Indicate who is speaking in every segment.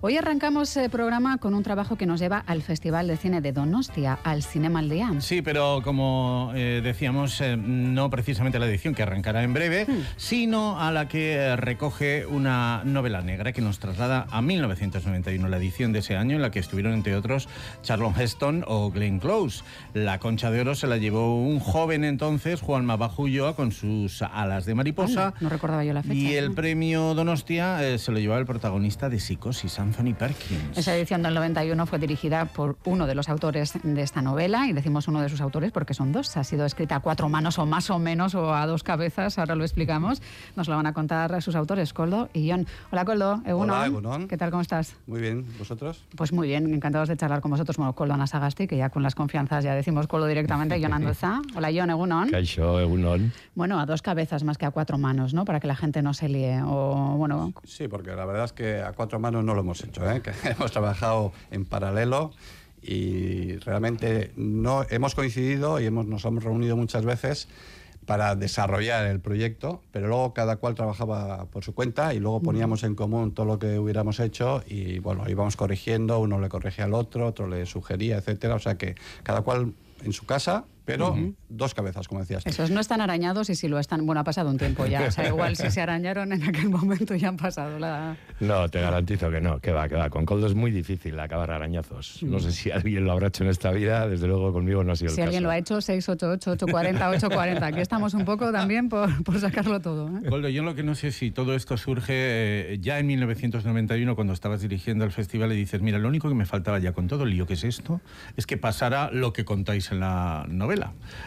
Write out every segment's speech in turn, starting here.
Speaker 1: Hoy arrancamos el programa con un trabajo que nos lleva al Festival de Cine de Donostia, al Zinemaldian.
Speaker 2: Sí, pero como decíamos, no precisamente la edición que arrancará en breve, sino a la que recoge una novela negra que nos traslada a 1991, la edición de ese año en la que estuvieron, entre otros, Charlton Heston o Glenn Close. La Concha de Oro se la llevó un joven entonces, Juan Mabajo Ulloa, con sus Alas de mariposa.
Speaker 1: No recordaba yo la fecha.
Speaker 2: Y el premio Donostia se lo llevaba el protagonista de Psicosis, Anthony Perkins.
Speaker 1: Esa edición del 91 fue dirigida por uno de los autores de esta novela, y decimos uno de sus autores porque son dos. Ha sido escrita a cuatro manos o más o menos, o a dos cabezas, ahora lo explicamos. Nos lo van a contar sus autores, Koldo y Jon. Hola, Koldo. Egunon.
Speaker 3: Hola, Egunon.
Speaker 1: ¿Qué tal, cómo estás?
Speaker 3: Muy bien, ¿vosotros?
Speaker 1: Pues muy bien, encantados de charlar con vosotros. Bueno, Koldo Anasagasti, que ya con las confianzas ya decimos Koldo directamente. Jon Andueza. Hola, Jon, Egunon.
Speaker 4: Kaixo, Egunon.
Speaker 1: Bueno, a dos cabezas más que a cuatro manos, ¿no? Para que la gente no se líe. O, bueno...
Speaker 3: Sí, porque la verdad es que a cuatro manos no lo hemos hecho, ¿eh? Que hemos trabajado en paralelo y realmente no hemos coincidido y nos hemos reunido muchas veces para desarrollar el proyecto, pero luego cada cual trabajaba por su cuenta y luego poníamos en común todo lo que hubiéramos hecho y bueno, íbamos corrigiendo, uno le corregía al otro le sugería, etcétera, o sea que cada cual en su casa, pero dos cabezas, como decías.
Speaker 1: Esos no están arañados, y si lo están, bueno, ha pasado un tiempo ya, o sea, igual si se arañaron en aquel momento ya han pasado la...
Speaker 4: No, te garantizo que no, que va. Con Koldo es muy difícil acabar arañazos. No sé si alguien lo habrá hecho en esta vida, desde luego conmigo no ha sido el caso.
Speaker 1: Si alguien lo ha hecho, 688-840-840, aquí estamos un poco también por sacarlo todo, ¿eh?
Speaker 2: Koldo, yo lo que no sé si todo esto surge ya en 1991, cuando estabas dirigiendo el festival, y dices, mira, lo único que me faltaba ya con todo el lío que es esto, es que pasara lo que contáis en la novela.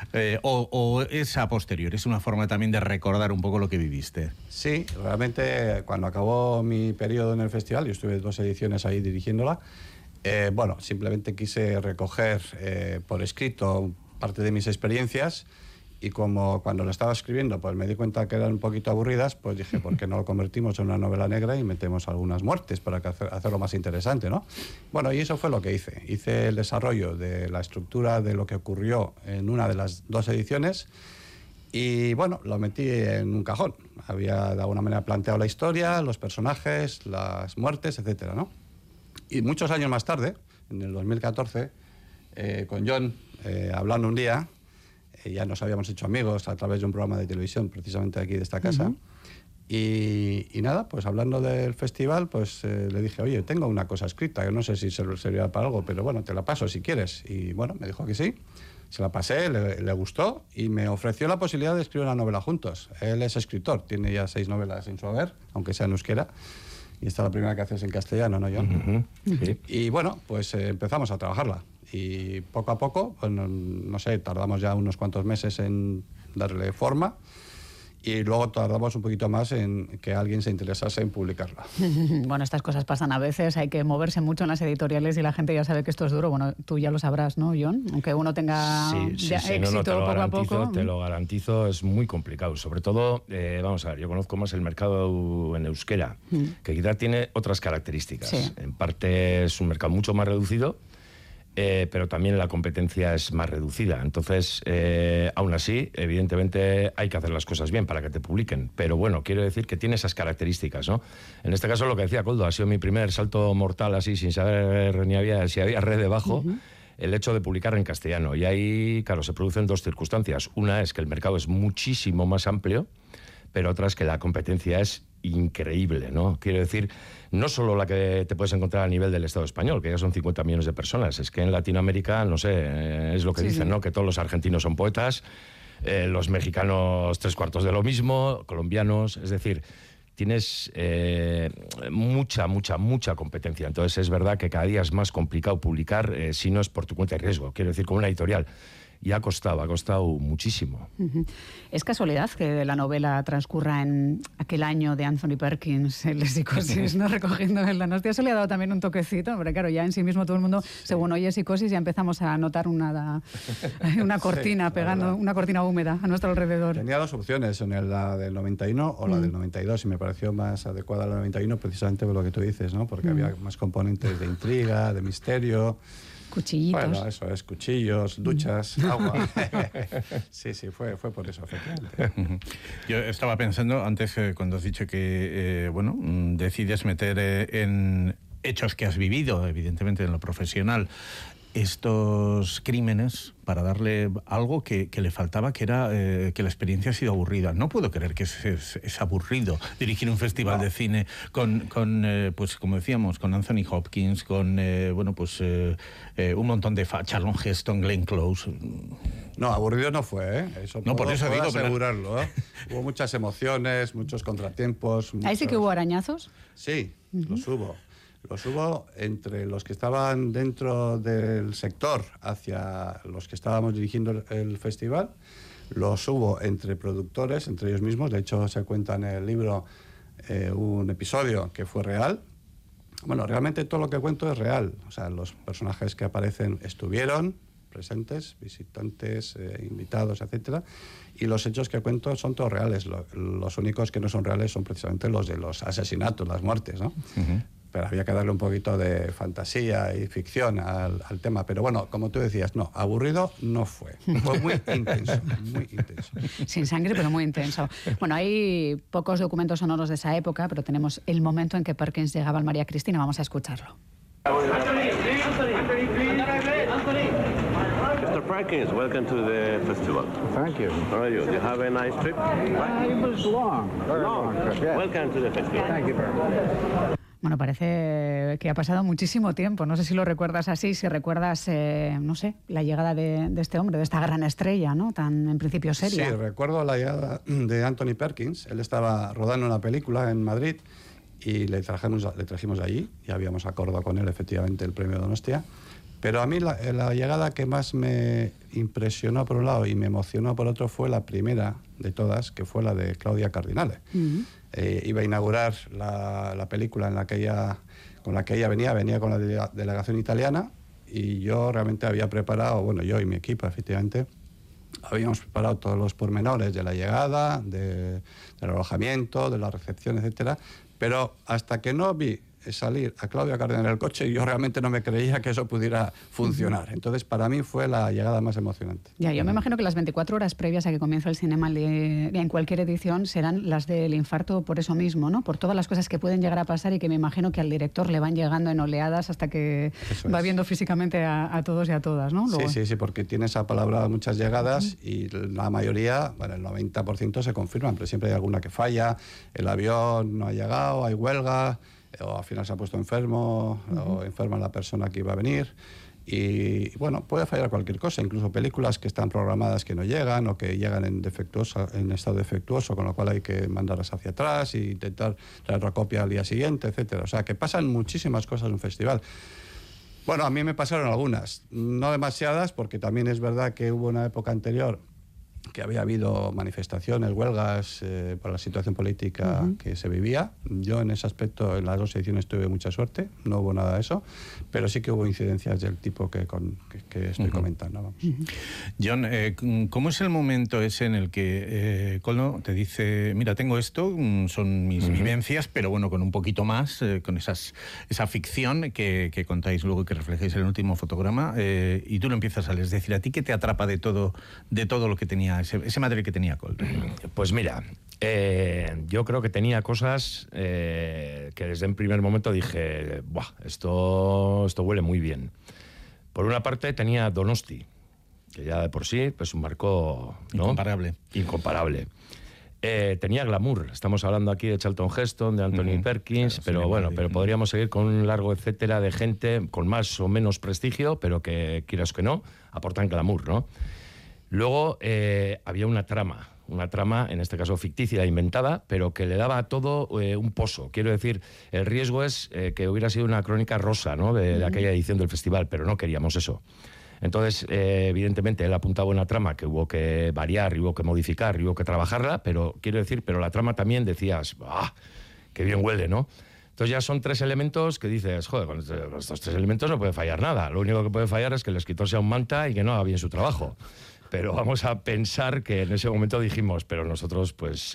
Speaker 2: O es a posteriori, es una forma también de recordar un poco lo que viviste.
Speaker 3: Sí, realmente cuando acabó mi periodo en el festival, yo estuve 2 ediciones ahí dirigiéndola, bueno, simplemente quise recoger por escrito parte de mis experiencias, y como cuando lo estaba escribiendo pues me di cuenta que eran un poquito aburridas, pues dije, ¿por qué no lo convertimos en una novela negra y metemos algunas muertes para hacerlo más interesante, ¿no? Bueno, y eso fue lo que hice. Hice el desarrollo de la estructura de lo que ocurrió en una de las 2 ediciones y, bueno, lo metí en un cajón. Había de alguna manera planteado la historia, los personajes, las muertes, etcétera, ¿no? Y muchos años más tarde, en el 2014, con Jon, hablando un día, ya nos habíamos hecho amigos a través de un programa de televisión, precisamente aquí de esta casa. Y nada, pues hablando del festival, pues le dije, oye, tengo una cosa escrita, que no sé si servirá para algo, pero bueno, te la paso si quieres. Y bueno, me dijo que sí, se la pasé, le gustó y me ofreció la posibilidad de escribir una novela juntos. Él es escritor, tiene ya 6 novelas en su haber, aunque sea en euskera. Y esta es la primera que haces en castellano, ¿no, Jon? Sí. Y bueno, pues empezamos a trabajarla. Y poco a poco, pues, no sé, tardamos ya unos cuantos meses en darle forma y luego tardamos un poquito más en que alguien se interesase en publicarla.
Speaker 1: Bueno, estas cosas pasan a veces, hay que moverse mucho en las editoriales y la gente ya sabe que esto es duro. Bueno, tú ya lo sabrás, ¿no, Jon? Aunque uno tenga éxito poco a poco.
Speaker 4: Te lo garantizo, es muy complicado. Sobre todo, vamos a ver, yo conozco más el mercado en euskera, que quizá tiene otras características. Sí. En parte es un mercado mucho más reducido, pero también la competencia es más reducida. Entonces, aún así, evidentemente hay que hacer las cosas bien para que te publiquen. Pero bueno, quiero decir que tiene esas características, ¿no? En este caso, lo que decía Koldo, ha sido mi primer salto mortal así, sin saber ni si había red debajo, el hecho de publicar en castellano. Y ahí, claro, se producen 2 circunstancias. Una es que el mercado es muchísimo más amplio, pero otra es que la competencia es increíble, ¿no? Quiero decir, no solo la que te puedes encontrar a nivel del Estado español, que ya son 50 millones de personas, es que en Latinoamérica, no sé, es lo que dicen, ¿no? Que todos los argentinos son poetas, los mexicanos 3/4 de lo mismo, colombianos, es decir, tienes mucha competencia. Entonces es verdad que cada día es más complicado publicar si no es por tu cuenta de riesgo, quiero decir, como una editorial. Y ha costado muchísimo.
Speaker 1: ¿Es casualidad que la novela transcurra en aquel año de Anthony Perkins, el de Psicosis, ¿no? Recogiendo el Donostia? Eso le ha dado también un toquecito, porque claro, ya en sí mismo todo el mundo, según oye Psicosis, ya empezamos a notar una cortina, pegando una cortina húmeda a nuestro alrededor.
Speaker 3: Tenía 2 opciones, la del 91 o la del 92, y me pareció más adecuada la del 91 precisamente por lo que tú dices, ¿no? Porque había más componentes de intriga, de misterio.
Speaker 1: Cuchillitos.
Speaker 3: Bueno, eso es, cuchillos, duchas, agua. Sí, fue por eso, efectivamente.
Speaker 2: Yo estaba pensando, antes cuando has dicho que, decides meter en hechos que has vivido, evidentemente, en lo profesional, estos crímenes para darle algo que le faltaba, que era que la experiencia ha sido aburrida. No puedo creer que es aburrido dirigir un festival de cine con pues como decíamos, con Anthony Hopkins, con un montón de Charlton Heston, Glenn Close.
Speaker 3: No, aburrido no fue, ¿eh? Eso
Speaker 2: no, por eso
Speaker 3: puedo
Speaker 2: digo,
Speaker 3: asegurarlo, ¿eh? Hubo muchas emociones, muchos contratiempos.
Speaker 1: ¿Ahí sí que hubo arañazos?
Speaker 3: Sí, los hubo. Los hubo entre los que estaban dentro del sector hacia los que estábamos dirigiendo el festival. Los hubo entre productores, entre ellos mismos. De hecho, se cuenta en el libro un episodio que fue real. Bueno, realmente todo lo que cuento es real. O sea, los personajes que aparecen estuvieron presentes, visitantes, invitados, etcétera. Y los hechos que cuento son todos reales. Los únicos que no son reales son precisamente los de los asesinatos, las muertes, ¿no? Uh-huh. Pero había que darle un poquito de fantasía y ficción al tema. Pero bueno, como tú decías, no, aburrido no fue. Fue muy intenso, muy intenso.
Speaker 1: Sin sangre, pero muy intenso. Bueno, hay pocos documentos sonoros de esa época, pero tenemos el momento en que Perkins llegaba al María Cristina. Vamos a escucharlo.
Speaker 5: Mr. Perkins, welcome to the festival.
Speaker 6: Thank you.
Speaker 5: How are you? You have a nice trip?
Speaker 6: It was long, very long trip, yes.
Speaker 5: Welcome to the festival.
Speaker 6: Thank you very much.
Speaker 1: Bueno, parece que ha pasado muchísimo tiempo. No sé si lo recuerdas así, si recuerdas, no sé, la llegada de este hombre, de esta gran estrella, ¿no? Tan, en principio, seria.
Speaker 3: Sí, recuerdo la llegada de Anthony Perkins. Él estaba rodando una película en Madrid y le trajimos allí. Ya habíamos acordado con él, efectivamente, el premio Donostia. Pero a mí la llegada que más me impresionó por un lado y me emocionó por otro fue la primera de todas, que fue la de Claudia Cardinale. Uh-huh. Iba a inaugurar la película con la que ella venía con la delegación italiana, y yo realmente había preparado, bueno, yo y mi equipo, efectivamente, habíamos preparado todos los pormenores de la llegada, del alojamiento, de la recepción, etcétera, pero hasta que no vi salir a Claudia Cardinale en el coche, yo realmente no me creía que eso pudiera funcionar. Entonces, para mí fue la llegada más emocionante.
Speaker 1: Ya, yo me imagino que las 24 horas previas a que comience el Cinema en cualquier edición serán las del infarto por eso mismo, ¿no? Por todas las cosas que pueden llegar a pasar y que me imagino que al director le van llegando en oleadas hasta que va viendo físicamente a todos y a todas, ¿no? Luego...
Speaker 3: Sí, porque tiene esa palabra muchas llegadas y la mayoría, bueno, el 90% se confirman, pero siempre hay alguna que falla, el avión no ha llegado, hay huelga, o al final se ha puesto enfermo, o enferma la persona que iba a venir. Y bueno, puede fallar cualquier cosa, incluso películas que están programadas que no llegan o que llegan en estado defectuoso, con lo cual hay que mandarlas hacia atrás e intentar traer otra copia al día siguiente, etcétera. O sea, que pasan muchísimas cosas en un festival. Bueno, a mí me pasaron algunas, no demasiadas, porque también es verdad que hubo una época anterior que había habido manifestaciones, huelgas por la situación política que se vivía. Yo en ese aspecto, en las dos ediciones tuve mucha suerte, no hubo nada de eso, pero sí que hubo incidencias del tipo que estoy comentando. Vamos.
Speaker 2: John, ¿cómo es el momento ese en el que Koldo te dice, mira, tengo esto, son mis vivencias, pero bueno, con un poquito más, con esa ficción que contáis luego y que reflejáis en el último fotograma, y tú lo empiezas a leer? Es decir, ¿a ti qué te atrapa de todo lo que tenía ese material que tenía Koldo?
Speaker 4: Pues mira, yo creo que tenía cosas que desde el primer momento dije, ¡buah! Esto huele muy bien. Por una parte tenía Donosti, que ya de por sí pues un marco, ¿no? Incomparable. Tenía glamour. Estamos hablando aquí de Charlton Heston, de Anthony Perkins, pero bueno, pero podríamos seguir con un largo etcétera de gente con más o menos prestigio, pero que, quieras que no, aportan glamour, ¿no? Luego había una trama, en este caso ficticia, inventada, pero que le daba a todo un pozo. Quiero decir, el riesgo es que hubiera sido una crónica rosa, ¿no? de aquella edición del festival, pero no queríamos eso. Entonces, evidentemente, él apuntaba una trama que hubo que variar, hubo que modificar, hubo que trabajarla, pero quiero decir, pero la trama también decías, ¡ah! ¡Qué bien huele!, ¿no? Entonces ya son tres elementos que dices, joder, con estos tres elementos no puede fallar nada. Lo único que puede fallar es que el escritor sea un manta y que no haga bien su trabajo. Pero vamos a pensar que en ese momento dijimos, pero nosotros pues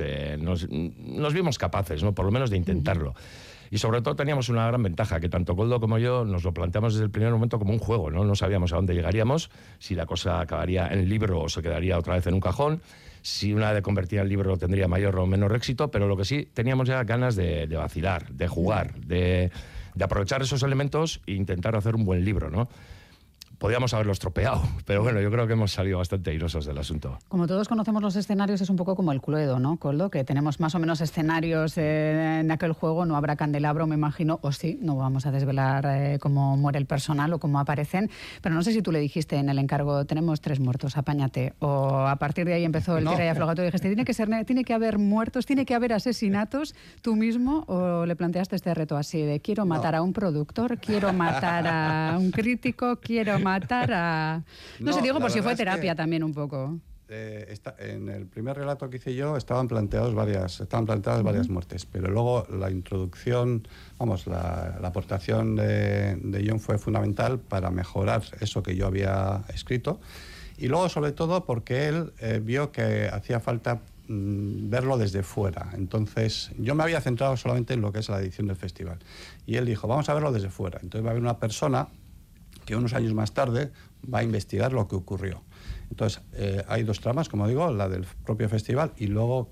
Speaker 4: nos vimos capaces, ¿no? Por lo menos de intentarlo. Y sobre todo teníamos una gran ventaja, que tanto Koldo como yo nos lo planteamos desde el primer momento como un juego, ¿no? No sabíamos a dónde llegaríamos, si la cosa acabaría en el libro o se quedaría otra vez en un cajón, si una de convertida en libro tendría mayor o menor éxito, pero lo que sí teníamos ya ganas de vacilar, de jugar, de de aprovechar esos elementos e intentar hacer un buen libro, ¿no? Podíamos haberlo estropeado, pero bueno, yo creo que hemos salido bastante airosos del asunto.
Speaker 1: Como todos conocemos los escenarios, es un poco como el Cluedo, ¿no, Koldo? Que tenemos más o menos escenarios en aquel juego, no habrá candelabro, me imagino, o sí, no vamos a desvelar cómo muere el personal o cómo aparecen, pero no sé si tú le dijiste en el encargo, tenemos 3 muertos, apáñate, o a partir de ahí empezó el tira y afloja, tú dijiste, tiene que haber muertos, tiene que haber asesinatos, tú mismo, o le planteaste este reto así de quiero matar a un productor, quiero matar a un crítico, quiero matar a... No sé, digo por si fue terapia también un poco.
Speaker 3: En el primer relato que hice yo estaban planteadas varias muertes, pero luego la introducción, la aportación de John fue fundamental para mejorar eso que yo había escrito, y luego sobre todo porque él vio que hacía falta verlo desde fuera. Entonces yo me había centrado solamente en lo que es la edición del festival, y él dijo, vamos a verlo desde fuera. Entonces va a haber una persona que unos años más tarde va a investigar lo que ocurrió. Entonces, hay 2 tramas, como digo, la del propio festival, y luego,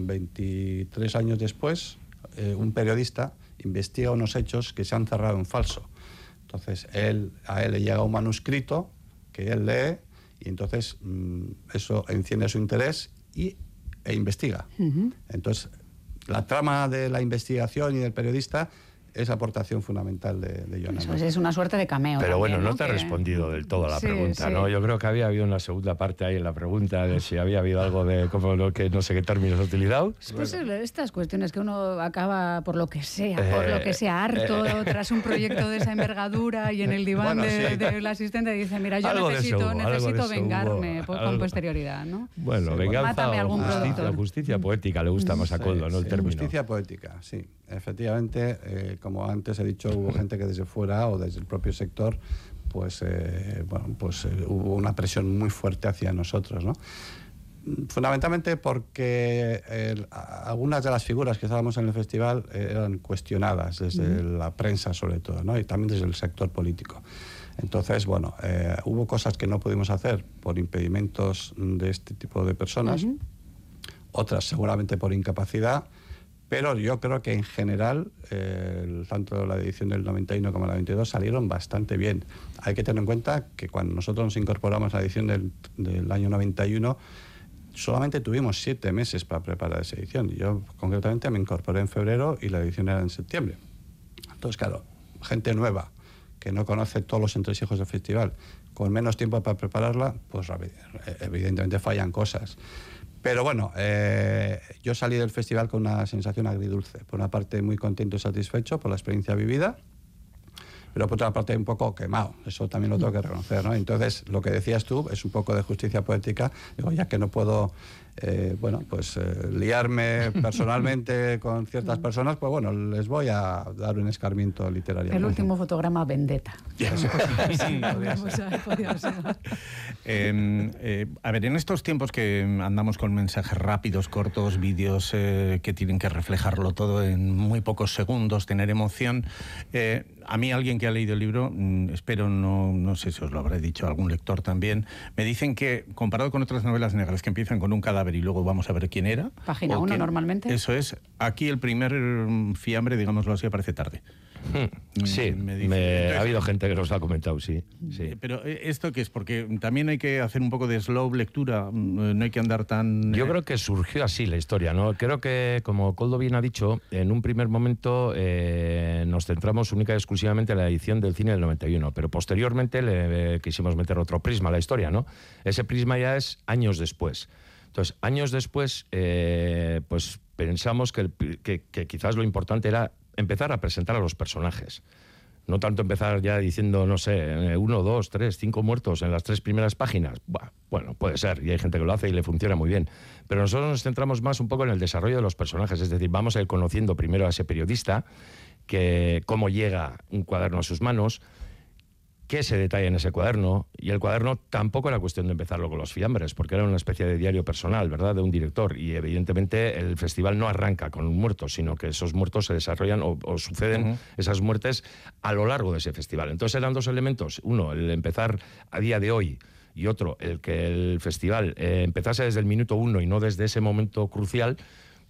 Speaker 3: 23 años después, un periodista investiga unos hechos que se han cerrado en falso. Entonces, a él le llega un manuscrito que él lee, y entonces eso enciende su interés e investiga. Entonces, la trama de la investigación y del periodista es aportación fundamental de John.
Speaker 1: Eso es una suerte de cameo.
Speaker 4: Pero
Speaker 1: también,
Speaker 4: bueno, no te ha respondido del todo a la pregunta, ¿no? Yo creo que había habido una segunda parte ahí en la pregunta de si había habido algo de como lo que no sé qué términos has utilizado.
Speaker 1: Pues estas cuestiones que uno acaba por lo que sea harto tras un proyecto de esa envergadura y en el diván del asistente dice, mira, yo necesito vengarme con posterioridad, ¿no?
Speaker 4: Bueno, venganza.
Speaker 1: Mátame algún productor.
Speaker 4: Justicia poética le gusta más a Koldo, ¿no? El término.
Speaker 3: Justicia poética, sí. Efectivamente, como antes he dicho, hubo gente que desde fuera o desde el propio sector, hubo una presión muy fuerte hacia nosotros, ¿no? Fundamentalmente porque algunas de las figuras que estábamos en el festival eran cuestionadas desde la prensa, sobre todo, ¿no? Y también desde el sector político. Entonces, hubo cosas que no pudimos hacer por impedimentos de este tipo de personas, otras seguramente por incapacidad. Pero yo creo que en general, tanto la edición del 91 como la 92 salieron bastante bien. Hay que tener en cuenta que cuando nosotros nos incorporamos a la edición del año 91, solamente tuvimos 7 meses para preparar esa edición. Yo concretamente me incorporé en febrero y la edición era en septiembre. Entonces, claro, gente nueva que no conoce todos los entresijos del festival, con menos tiempo para prepararla, pues evidentemente fallan cosas. Pero bueno, yo salí del festival con una sensación agridulce. Por una parte muy contento y satisfecho por la experiencia vivida, pero por otra parte un poco quemado. Eso también lo tengo que reconocer, ¿no? Entonces, lo que decías tú es un poco de justicia poética. Digo, ya que no puedo liarme personalmente con ciertas personas, pues bueno, les voy a dar un escarmiento literario.
Speaker 1: El último fotograma, vendetta.
Speaker 2: A ver, en estos tiempos que andamos con mensajes rápidos, cortos, vídeos que tienen que reflejarlo todo en muy pocos segundos, tener emoción, a mí alguien que ha leído el libro, espero, no sé si os lo habré dicho algún lector también, me dicen que comparado con otras novelas negras que empiezan con un cadáver y luego vamos a ver quién era.
Speaker 1: Página 1 normalmente.
Speaker 2: Eso es. Aquí el primer fiambre, digámoslo así, aparece tarde.
Speaker 4: Sí, ha habido gente que nos lo ha comentado, sí.
Speaker 2: Pero ¿esto qué es? Porque también hay que hacer un poco de slow lectura, no hay que andar tan...
Speaker 4: Yo creo que surgió así la historia, ¿no? Creo que, como Koldo bien ha dicho, en un primer momento nos centramos única y exclusivamente en la edición del cine del 91, pero posteriormente le quisimos meter otro prisma a la historia, ¿no? Ese prisma ya es años después. Entonces, años después, pues pensamos que quizás lo importante era empezar a presentar a los personajes. No tanto empezar ya diciendo, no sé, 1, 2, 3, 5 muertos en las 3 primeras páginas. Bueno, puede ser, y hay gente que lo hace y le funciona muy bien. Pero nosotros nos centramos más un poco en el desarrollo de los personajes, es decir, vamos a ir conociendo primero a ese periodista, cómo llega un cuaderno a sus manos, qué se detalla en ese cuaderno, y el cuaderno tampoco era cuestión de empezarlo con los fiambres, porque era una especie de diario personal, ¿verdad?, de un director, y evidentemente el festival no arranca con un muerto, sino que esos muertos se desarrollan o suceden esas muertes a lo largo de ese festival. Entonces eran 2 elementos, uno, el empezar a día de hoy, y otro, el que el festival empezase desde el minuto 1 y no desde ese momento crucial,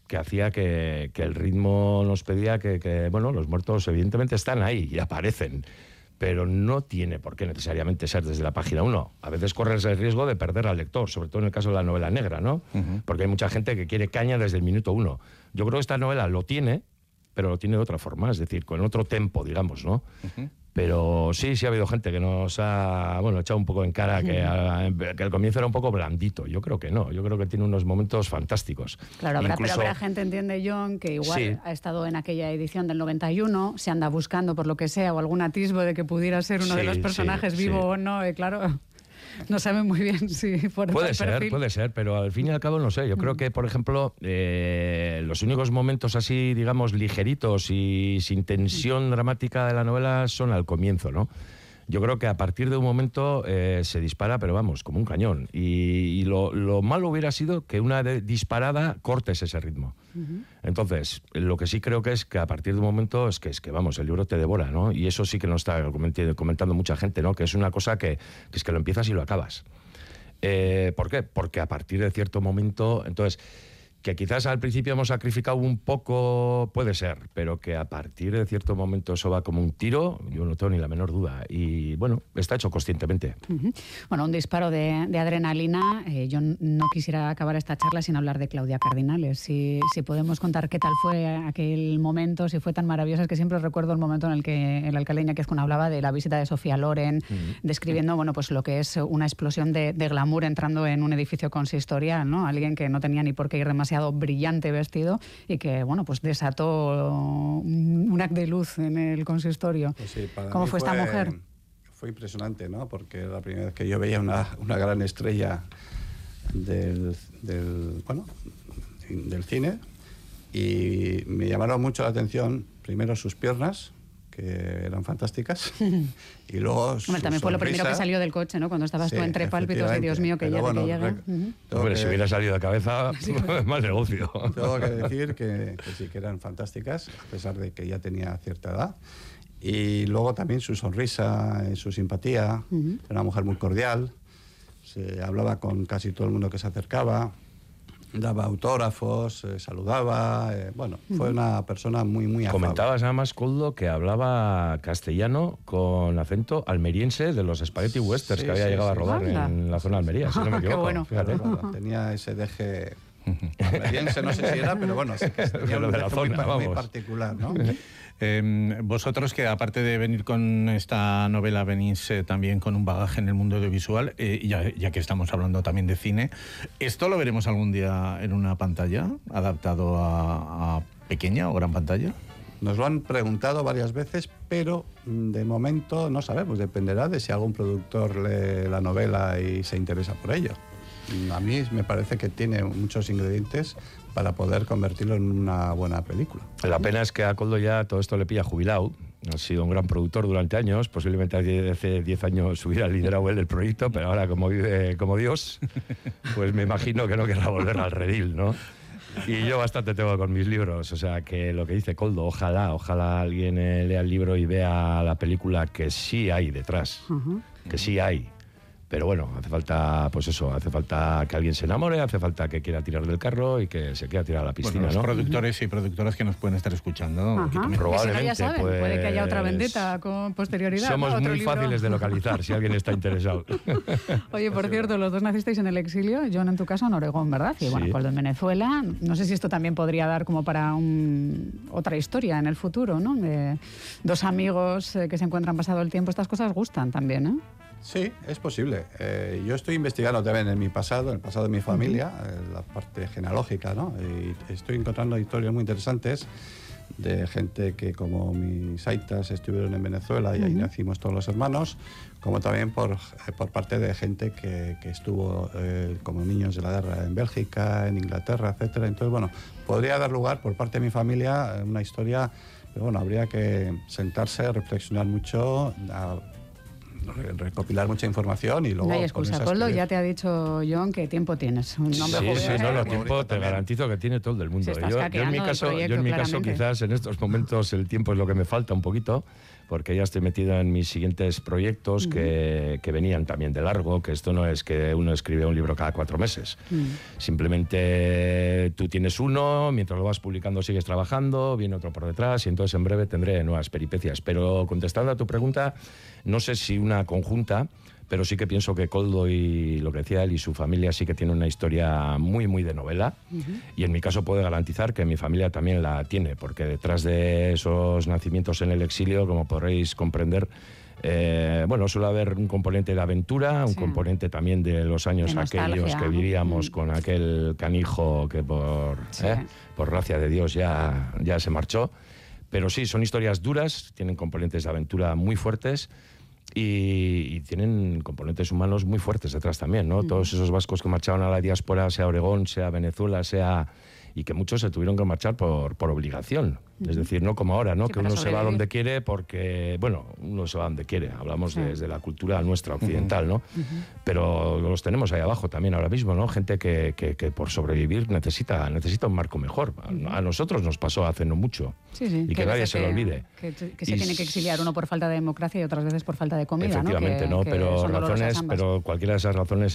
Speaker 4: que hacía que el ritmo nos pedía que, bueno, los muertos evidentemente están ahí y aparecen, pero no tiene por qué necesariamente ser desde la página 1. A veces corres el riesgo de perder al lector, sobre todo en el caso de la novela negra, ¿no? Porque hay mucha gente que quiere caña desde el minuto 1. Yo creo que esta novela lo tiene, pero lo tiene de otra forma, es decir, con otro tempo, digamos, ¿no? Pero sí ha habido gente que nos ha echado un poco en cara que al comienzo era un poco blandito. Yo creo que no, yo creo que tiene unos momentos fantásticos.
Speaker 1: Claro, pero habrá gente, entiende John, que igual ha estado en aquella edición del 91, se anda buscando por lo que sea o algún atisbo de que pudiera ser uno de los personajes vivo o no, claro. No saben muy bien si por
Speaker 4: puede ser, pero al fin y al cabo no sé. Yo creo que, por ejemplo, los únicos momentos así, digamos, ligeritos y sin tensión dramática de la novela son al comienzo, ¿no? Yo creo que a partir de un momento se dispara, pero vamos, como un cañón. Y lo malo hubiera sido que una disparada cortes ese ritmo. Entonces, lo que sí creo que es que a partir de un momento es que vamos, el libro te devora, ¿no? Y eso sí que nos está comentando mucha gente, ¿no? Que es una cosa que es que lo empiezas y lo acabas. ¿Por qué? Porque a partir de cierto momento, entonces, que quizás al principio hemos sacrificado un poco, puede ser, pero que a partir de cierto momento eso va como un tiro, yo no tengo ni la menor duda. Y bueno, está hecho conscientemente.
Speaker 1: Bueno, un disparo de adrenalina. Yo no quisiera acabar esta charla sin hablar de Claudia Cardinales. Si podemos contar qué tal fue aquel momento, si fue tan maravilloso. Es que siempre recuerdo el momento en el que el alcalde Iñaki hablaba de la visita de Sofía Loren, describiendo pues lo que es una explosión de glamour entrando en un edificio consistorial, ¿no? Alguien que no tenía ni por qué ir demasiado brillante vestido y que, pues desató un haz de luz en el consistorio.
Speaker 3: Pues sí,
Speaker 1: ¿Cómo fue esta mujer?
Speaker 3: Fue impresionante, ¿no? Porque la primera vez que yo veía una gran estrella del cine, y me llamaron mucho la atención primero sus piernas, que eran fantásticas, y luego
Speaker 1: también fue lo primero que salió del coche, ¿no? Cuando estabas tú entre pálpitos y Dios mío, que llega.
Speaker 4: Si hubiera salido de cabeza, mal negocio.
Speaker 3: Tengo que decir que sí que eran fantásticas, a pesar de que ya tenía cierta edad. Y luego también su sonrisa, su simpatía, era una mujer muy cordial, se hablaba con casi todo el mundo que se acercaba, daba autógrafos, saludaba, fue una persona muy afable.
Speaker 4: Comentabas además, Koldo, que hablaba castellano con acento almeriense de los Spaghetti Westerns que había llegado a rodar en la zona de Almería, si no me equivoco.
Speaker 1: Qué bueno.
Speaker 3: Fíjate. Tenía ese deje almeriense, no sé si era, pero bueno, sí que tenía un deje muy particular, ¿no?
Speaker 2: Vosotros, que aparte de venir con esta novela, venís también con un bagaje en el mundo audiovisual, ya que estamos hablando también de cine, ¿esto lo veremos algún día en una pantalla, adaptado a pequeña o gran pantalla?
Speaker 3: Nos lo han preguntado varias veces, pero de momento no sabemos, dependerá de si algún productor lee la novela y se interesa por ello. A mí me parece que tiene muchos ingredientes para poder convertirlo en una buena película.
Speaker 4: La pena es que a Koldo ya todo esto le pilla jubilado. Ha sido un gran productor durante años, posiblemente hace 10 años hubiera liderado él el proyecto, pero ahora como vive como Dios, pues me imagino que no querrá volver al redil, ¿no? Y yo bastante tengo con mis libros, o sea que lo que dice Koldo, ojalá alguien lea el libro y vea la película que sí hay detrás, que sí hay. Pero bueno, hace falta que alguien se enamore, hace falta que quiera tirar del carro y que se quiera tirar a la piscina,
Speaker 2: los
Speaker 4: ¿no?
Speaker 2: productores y productoras que nos pueden estar escuchando.
Speaker 4: Probablemente.
Speaker 1: Ya saben, puede que haya otra vendetta con posterioridad.
Speaker 4: Somos
Speaker 1: ¿no?
Speaker 4: muy fáciles de localizar si alguien está interesado.
Speaker 1: Oye, por cierto, los dos nacisteis en el exilio, John en tu caso en Oregón, ¿verdad? Y bueno, Koldo en Venezuela. No sé si esto también podría dar como para otra historia en el futuro, ¿no? De dos amigos que se encuentran pasado el tiempo. Estas cosas gustan también, ¿eh?
Speaker 3: Sí, es posible. Yo estoy investigando también en mi pasado, en el pasado de mi familia, la parte genealógica, ¿no? Y estoy encontrando historias muy interesantes de gente que, como mis aitas, estuvieron en Venezuela y ahí nacimos todos los hermanos, como también por parte de gente que estuvo como niños de la guerra en Bélgica, en Inglaterra, etcétera. Entonces, bueno, podría dar lugar por parte de mi familia una historia, pero bueno, habría que sentarse, reflexionar mucho, recopilar mucha información y luego...
Speaker 1: No hay excusa. Coldo, ya te ha dicho John que tiempo tienes. Un hombre
Speaker 4: Sí, no, tiempo te garantizo que tiene todo el mundo. Yo en mi caso quizás en estos momentos el tiempo es lo que me falta un poquito, porque ya estoy metido en mis siguientes proyectos que venían también de largo, que esto no es que uno escribe un libro cada 4 meses. Simplemente tú tienes uno, mientras lo vas publicando sigues trabajando, viene otro por detrás y entonces en breve tendré nuevas peripecias. Pero contestando a tu pregunta, no sé si una conjunta, pero sí que pienso que Coldo y lo que decía él y su familia sí que tiene una historia muy, muy de novela. Y en mi caso puedo garantizar que mi familia también la tiene, porque detrás de esos nacimientos en el exilio, como podréis comprender, suele haber un componente de aventura, un componente también de los años aquellos que vivíamos con aquel canijo que por gracia de Dios ya se marchó. Pero sí, son historias duras, tienen componentes de aventura muy fuertes. Y tienen componentes humanos muy fuertes detrás también, ¿no? Todos esos vascos que marchaban a la diáspora, sea Oregón, sea Venezuela, y que muchos se tuvieron que marchar por obligación. Es decir, no como ahora, ¿no?
Speaker 1: Sí,
Speaker 4: que uno se va donde quiere porque, uno se va donde quiere. Hablamos desde la cultura nuestra occidental, ¿no? Pero los tenemos ahí abajo también ahora mismo, ¿no? Gente que por sobrevivir necesita un marco mejor. A nosotros nos pasó hace no mucho. Y que nadie se lo olvide.
Speaker 1: Que se tiene que exiliar uno por falta de democracia y otras veces por falta de comida,
Speaker 4: efectivamente,
Speaker 1: ¿no?
Speaker 4: Pero cualquiera de esas razones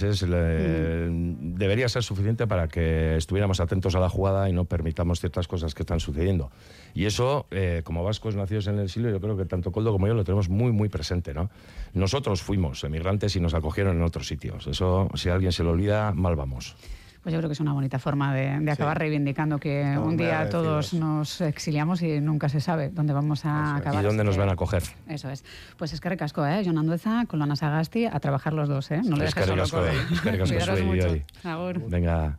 Speaker 4: debería ser suficiente para que estuviéramos atentos a la jugada y no permitamos ciertas cosas que están sucediendo. Y eso, como vascos nacidos en el exilio, yo creo que tanto Coldo como yo lo tenemos muy, muy presente, ¿no? Nosotros fuimos emigrantes y nos acogieron en otros sitios. Eso, si a alguien se lo olvida, mal vamos.
Speaker 1: Pues yo creo que es una bonita forma de acabar reivindicando que un día todos nos exiliamos y nunca se sabe dónde vamos a acabar.
Speaker 4: ¿Y dónde nos van a coger?
Speaker 1: Eso es. Pues es que recasco, Jon Andueza, con Lana Sagasti, a trabajar los dos, No le dejes solo.
Speaker 4: Cuidaros mucho.
Speaker 1: Agur.
Speaker 4: Venga.